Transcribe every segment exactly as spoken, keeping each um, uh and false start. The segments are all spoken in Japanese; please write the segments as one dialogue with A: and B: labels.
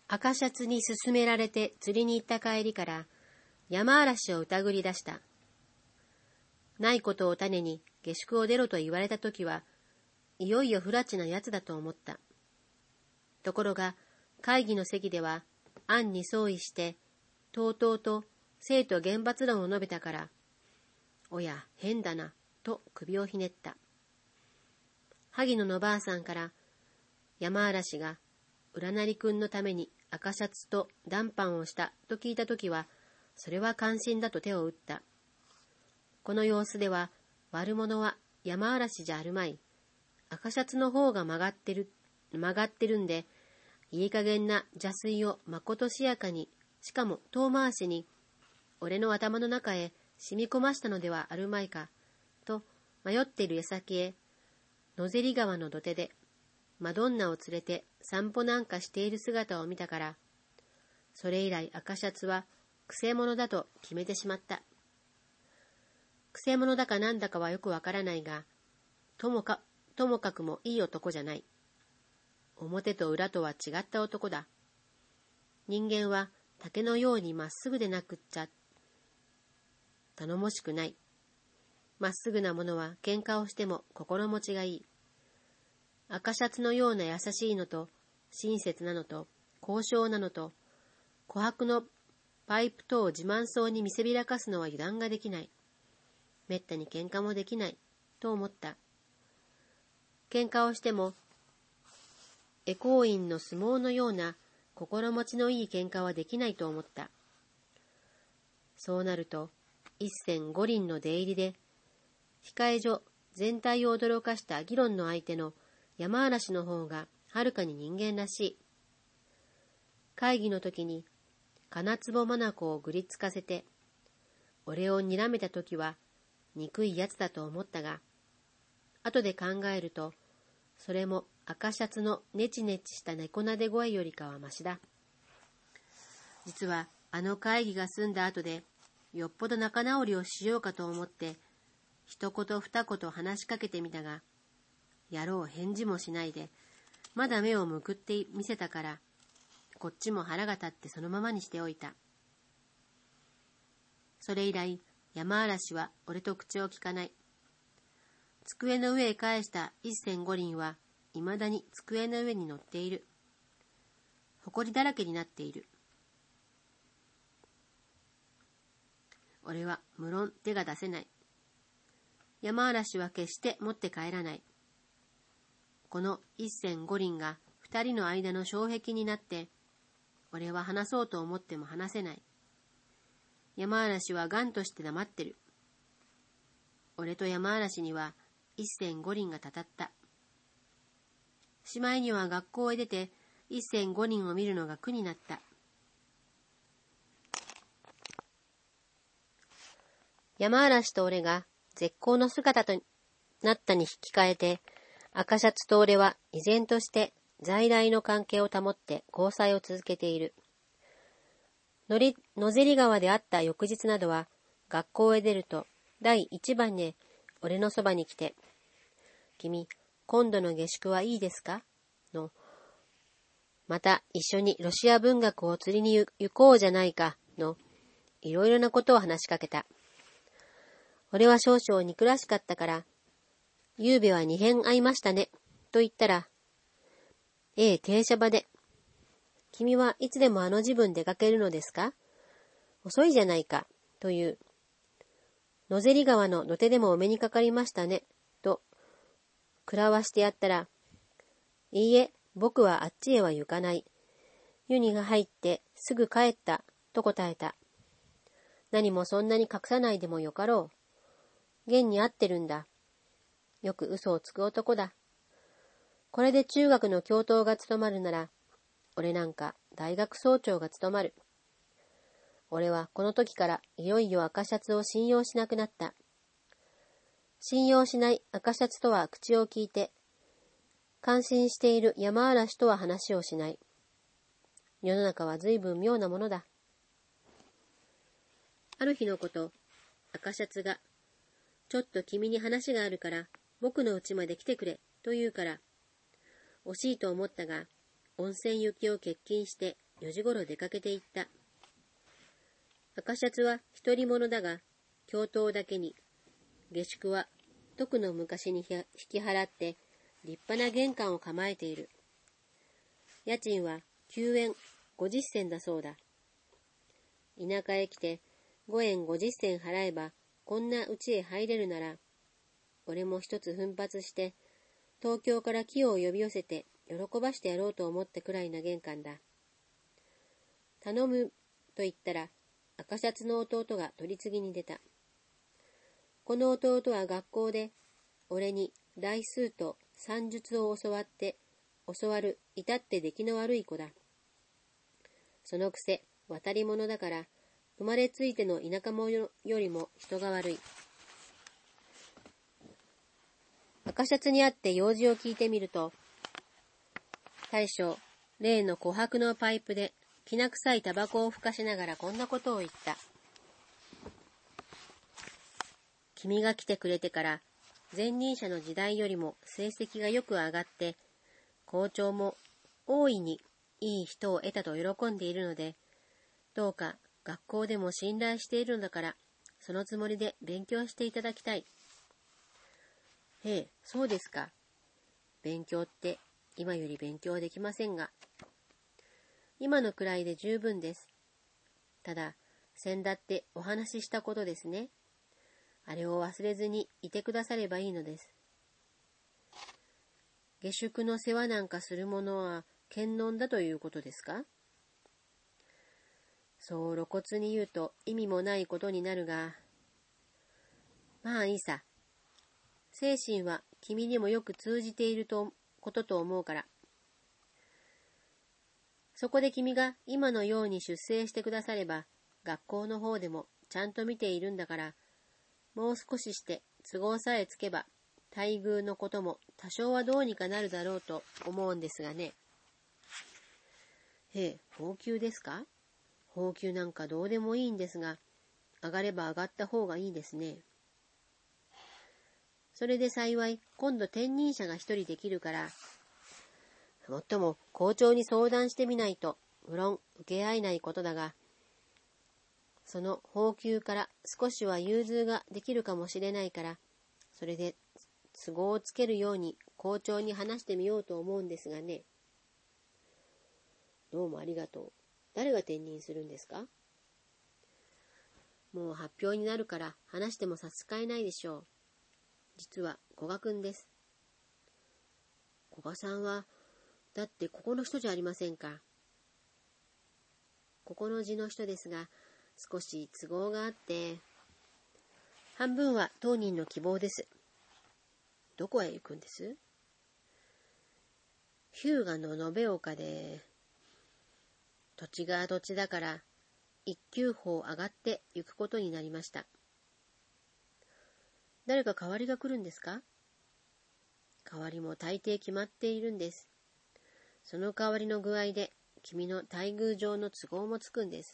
A: 赤シャツに勧められて釣りに行った帰りから山嵐を疑り出した。ないことを種に下宿を出ろと言われたときはいよいよ不埒なやつだと思った。ところが会議の席では案に相違してとうとうと生徒厳罰論を述べたから、おや変だなと首をひねった。萩野のばあさんから山嵐が占りくんのために赤シャツと談判をしたと聞いたときは、それは感心だと手を打った。この様子では悪者は山嵐じゃあるまい。赤シャツの方が曲がってる、曲がってるんで、いい加減な邪推をまことしやかに、しかも遠回しに、俺の頭の中へ染み込ましたのではあるまいか、と迷っている矢先へ、野芹川の土手で、マドンナを連れて散歩なんかしている姿を見たから、それ以来赤シャツはくせ者だと決めてしまった。くせ者だかなんだかはよくわからないが、ともか、ともかくもいい男じゃない。表と裏とは違った男だ。人間は竹のようにまっすぐでなくっちゃ頼もしくない。まっすぐなものは喧嘩をしても心持ちがいい。赤シャツのような優しいのと、親切なのと、高尚なのと、琥珀のパイプ等を自慢そうに見せびらかすのは油断ができない。めったに喧嘩もできない、と思った。喧嘩をしても、回向院の相撲のような心持ちのいい喧嘩はできないと思った。そうなると、一銭五輪の出入りで、控え所全体を驚かした議論の相手の山嵐の方がはるかに人間らしい。会議の時に金壺眼をぐりつかせて、俺を睨めた時は憎いやつだと思ったが、後で考えると、それも赤シャツのネチネチした猫なで声よりかはましだ。実はあの会議が済んだ後で、よっぽど仲直りをしようかと思って、一言二言話しかけてみたが、野郎返事もしないで、まだ目をむくってみせたから、こっちも腹が立ってそのままにしておいた。それ以来、山嵐は俺と口を聞かない。机の上へ返した一銭五輪は、いまだに机の上に乗っている。ほこりだらけになっている。俺は無論手が出せない。山嵐は決して持って帰らない。この一銭五輪が二人の間の障壁になって、俺は話そうと思っても話せない。山嵐はガンとして黙ってる。俺と山嵐には一銭五輪がたたった。しまいには学校へ出て一銭五輪を見るのが苦になった。山嵐と俺が絶好の姿となったに引き換えて、赤シャツと俺は依然として在来の関係を保って交際を続けている。のり、野芹川で会った翌日などは、学校へ出ると第一番で俺のそばに来て、君、今度の下宿はいいですかの、また一緒にロシア文学を釣りに行こうじゃないかの、いろいろなことを話しかけた。俺は少々憎らしかったから、ゆうべは二遍会いましたね、と言ったら、ええ、停車場で。君はいつでもあの時分出かけるのですか？遅いじゃないか、という。野芹川の土手でもお目にかかりましたね、と、くらわしてやったら、いいえ、僕はあっちへは行かない。湯にが入ってすぐ帰った、と答えた。何もそんなに隠さないでもよかろう。現に会ってるんだ。よく嘘をつく男だ。これで中学の教頭が務まるなら、俺なんか大学総長が務まる。俺はこの時からいよいよ赤シャツを信用しなくなった。信用しない赤シャツとは口を聞いて、感心している山嵐とは話をしない。世の中は随分妙なものだ。ある日のこと、赤シャツが、ちょっと君に話があるから、僕の家まで来てくれ、と言うから、惜しいと思ったが、温泉行きを欠勤してよじごろ出かけて行った。赤シャツは独り者だが、教頭だけに、下宿は徳の昔に引き払って立派な玄関を構えている。家賃はきゅうえんごじゅっせんだそうだ。田舎へ来てごえんごじゅっせん払えばこんな家へ入れるなら、俺も一つ奮発して東京から木を呼び寄せて喜ばしてやろうと思ってくらいな玄関だ。頼むと言ったら赤シャツの弟が取り次ぎに出た。この弟は学校で俺に代数と算術を教わって教わる至って出来の悪い子だ。そのくせ渡り者だから生まれついての田舎者よりも人が悪い。赤シャツに会って用事を聞いてみると、大将、例の琥珀のパイプできな臭いタバコをふかしながらこんなことを言った。君が来てくれてから前任者の時代よりも成績がよく上がって、校長も大いにいい人を得たと喜んでいるので、どうか学校でも信頼しているのだから、そのつもりで勉強していただきたい。へえ、そうですか。勉強って今より勉強できませんが、今のくらいで十分です。ただ、先だってお話ししたことですね。あれを忘れずにいてくださればいいのです。下宿の世話なんかする者は賢能だということですか？そう露骨に言うと意味もないことになるが、まあいいさ。精神は君にもよく通じているとことと思うから。そこで君が今のように出世してくだされば、学校の方でもちゃんと見ているんだから、もう少しして都合さえつけば、待遇のことも多少はどうにかなるだろうと思うんですがね。へえ、俸給ですか？俸給なんかどうでもいいんですが、上がれば上がった方がいいですね。それで幸い、今度転任者が一人できるから、もっとも校長に相談してみないと、無論受け合えないことだが、その俸給から少しは融通ができるかもしれないから、それで都合をつけるように校長に話してみようと思うんですがね。どうもありがとう。誰が転任するんですか？もう発表になるから話しても差し支えないでしょう。実は古賀くんです。古賀さんは、だってここの人じゃありませんか。ここの字の人ですが、少し都合があって、半分は当人の希望です。どこへ行くんです？日向の延岡で、土地が土地だから一級法上がって行くことになりました。誰か代わりが来るんですか？代わりも大抵決まっているんです。その代わりの具合で君の待遇上の都合もつくんです。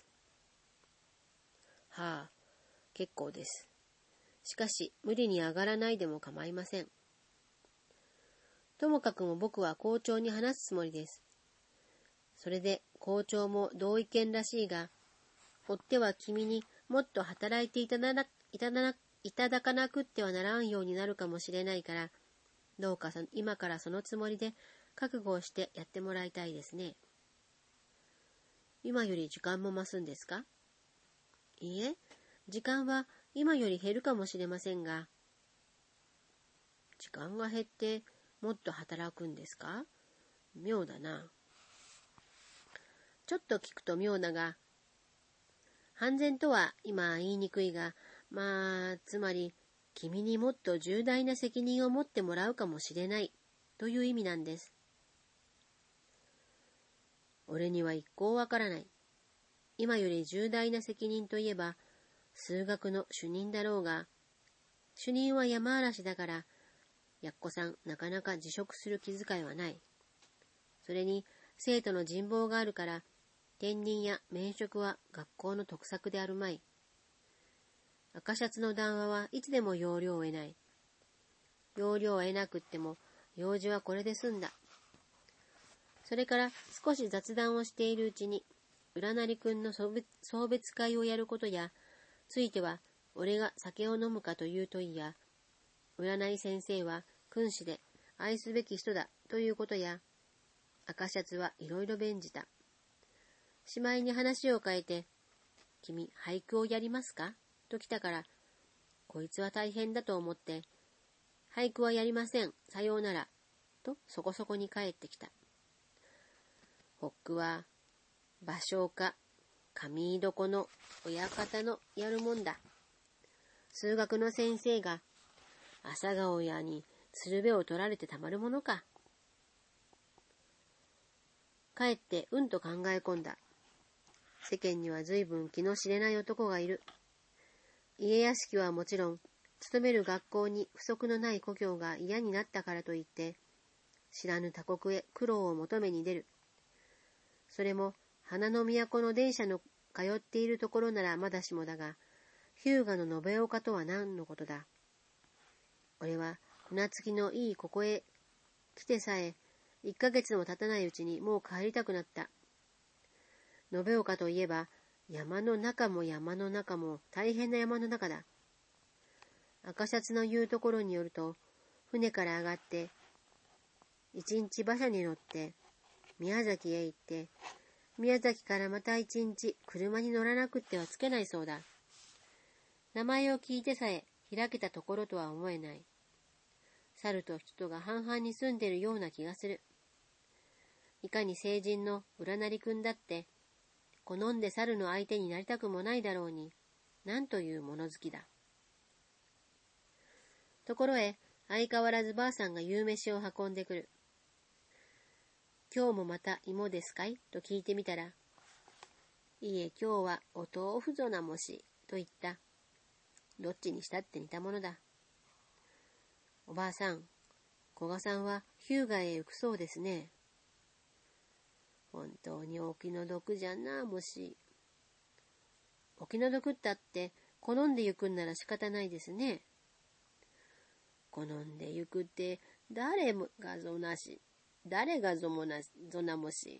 A: はあ、結構です。しかし無理に上がらないでも構いません。ともかくも僕は校長に話すつもりです。それで校長も同意見らしいが、追っては君にもっと働いていただな、いただな、いただかなくってはならんようになるかもしれないから、どうか今からそのつもりで覚悟をしてやってもらいたいですね。今より時間も増すんですか？いいえ、時間は今より減るかもしれませんが。時間が減ってもっと働くんですか？妙だな。ちょっと聞くと妙だが、半然とは今言いにくいが、まあ、つまり、君にもっと重大な責任を持ってもらうかもしれない、という意味なんです。俺には一向わからない。今より重大な責任といえば、数学の主任だろうが、主任は山嵐だから、やっこさんなかなか辞職する気遣いはない。それに、生徒の人望があるから、転任や免職は学校の得策であるまい。赤シャツの談話はいつでも要領を得ない。要領を得なくっても、用事はこれで済んだ。それから少し雑談をしているうちに、 占いくんの送別、送別会をやることや、ついては、俺が酒を飲むかという問いや、占い先生は君子で愛すべき人だということや、赤シャツはいろいろ弁じた。しまいに話を変えて、君、俳句をやりますかと来たから、こいつは大変だと思って、俳句はやりません、さようなら、とそこそこに帰ってきた。ホックは、芭蕉か、上井床の親方のやるもんだ。数学の先生が、朝顔屋に鶴瓶を取られてたまるものか。帰ってうんと考え込んだ。世間には随分気の知れない男がいる。家屋敷はもちろん、勤める学校に不足のない故郷が嫌になったからといって、知らぬ他国へ苦労を求めに出る。それも、花の都の電車の通っているところならまだしもだが、日向の延岡とは何のことだ。俺は船着きのいいここへ来てさえ、一ヶ月も経たないうちにもう帰りたくなった。延岡といえば、山の中も山の中も大変な山の中だ。赤シャツの言うところによると、船から上がって、一日馬車に乗って、宮崎へ行って、宮崎からまた一日車に乗らなくってはつけないそうだ。名前を聞いてさえ開けたところとは思えない。猿と人とが半々に住んでるような気がする。いかに成人の占いくんだって、好んで猿の相手になりたくもないだろうに、なんという物好きだ。ところへ、相変わらずばあさんが夕飯を運んでくる。今日もまた芋ですかいと聞いてみたら、いえ今日はお豆腐ぞなもし、と言った。どっちにしたって似たものだ。おばあさん、古賀さんは日向へ行くそうですね。本当にお気の毒じゃな、もし。お気の毒ったって好んで行くんなら仕方ないですね。好んで行くって誰がぞなし、誰がぞもな、ぞなもし。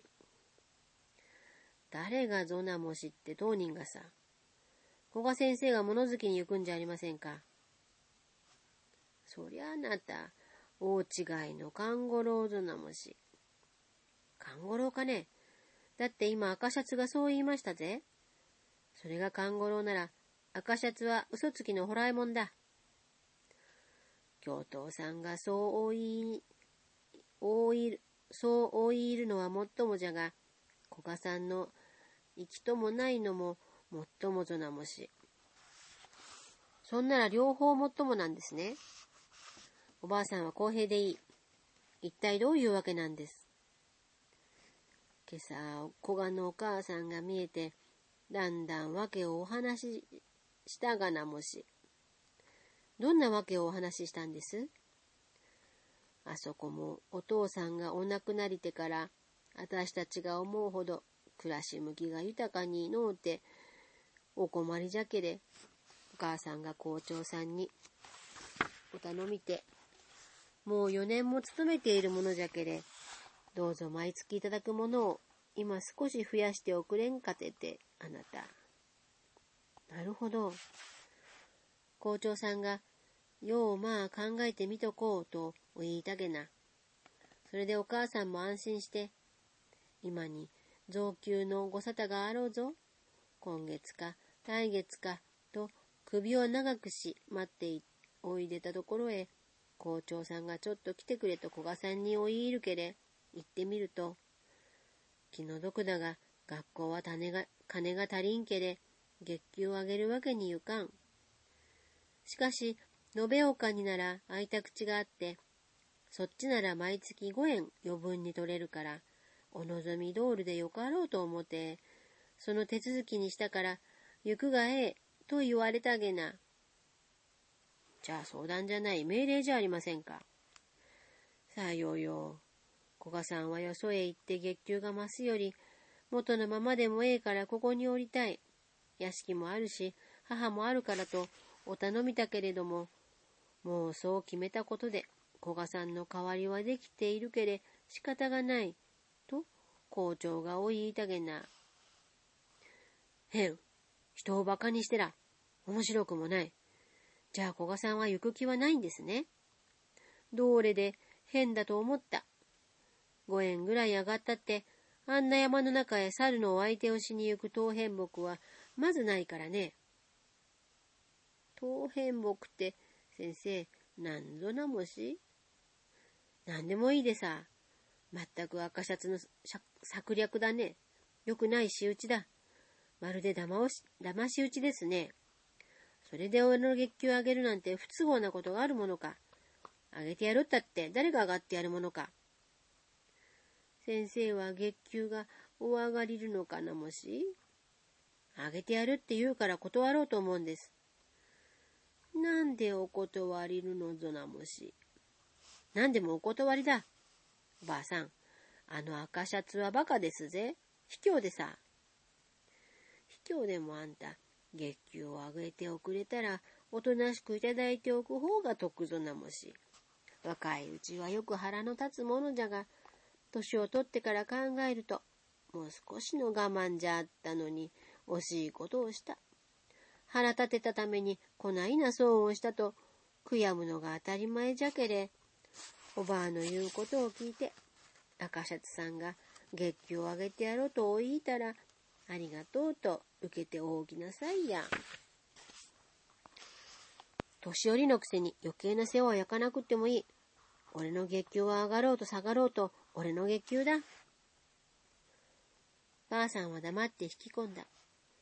A: 誰がぞなもしって当人がさ。古賀先生が物好きに行くんじゃありませんか。そりゃあなた、大違いの勘五郎ぞなもし。勘五郎かね。だって今赤シャツがそう言いましたぜ。それが勘五郎なら、赤シャツは嘘つきのホラえもんだ。教頭さんがそう言い、おいる、そうおいいるのはもっともじゃが、古賀さんの行きともないのももっともぞなもし。そんなら両方もっともなんですね。おばあさんは公平でいい。一体どういうわけなんです。今朝、古賀のお母さんが見えて、だんだんわけをお話ししたがなもし。どんなわけをお話ししたんです？あそこもお父さんがお亡くなりてから、私たちが思うほど暮らし向きが豊かにのうて、お困りじゃけれ、お母さんが校長さんにお頼みて、もうよねんも勤めているものじゃけれ、どうぞ毎月いただくものを今少し増やしておくれんかてて、あなた。なるほど。校長さんが、ようまあ考えてみとこうとお言いたげな。それでお母さんも安心して、今に増給のご沙汰があろうぞ。今月か来月かと首を長くし待っておいでたところへ、校長さんがちょっと来てくれと古賀さんにお言いるけれ、行ってみると、気の毒だが学校は金が、金が足りんけれ、月給をあげるわけにゆかん。しかし、延岡になら空いた口があって、そっちなら毎月ごえん余分に取れるから、お望み通りでよかろうと思って、その手続きにしたから、行くがええ、と言われたげな。じゃあ相談じゃない命令じゃありませんか。さようよ。古賀さんはよそへ行って月給が増すより、元のままでもええからここにおりたい。屋敷もあるし、母もあるからとお頼みたけれども、もうそう決めたことで、古賀さんの代わりはできているけれ仕方がない、と校長がお言いたげな。 変。人を馬鹿にしてら。面白くもない。じゃあ古賀さんは行く気はないんですね。どれで変だと思った。五円ぐらい上がったって、あんな山の中へ猿のお相手をしに行く当変木はまずないからね。当変木って、先生、なんぞなもし？なんでもいいでさ。まったく赤シャツの策略だね。よくない仕打ちだ。まるで騙し、騙し討ちですね。それで俺の月給を上げるなんて不都合なことがあるものか。上げてやるったって誰が上がってやるものか。先生は月給がお上がりるのかなもし。上げてやるって言うから断ろうと思うんです。なんでお断りるのぞなもし。なんでもお断りだ。おばあさん、あの赤シャツはバカですぜ。卑怯でさ。卑怯でもあんた、月給を上げておくれたら、おとなしくいただいておく方が得ぞなもし。若いうちはよく腹の立つものじゃが、年を取ってから考えると、もう少しの我慢じゃあったのに、惜しいことをした。腹立てたためにこないな騒音をしたと、悔やむのが当たり前じゃけれ、おばあの言うことを聞いて、赤シャツさんが月給を上げてやろうと言いたら、ありがとうと受けておきなさいや。年寄りのくせに余計な世話を焼かなくってもいい。俺の月給は上がろうと下がろうと俺の月給だ。ばあさんは黙って引き込んだ。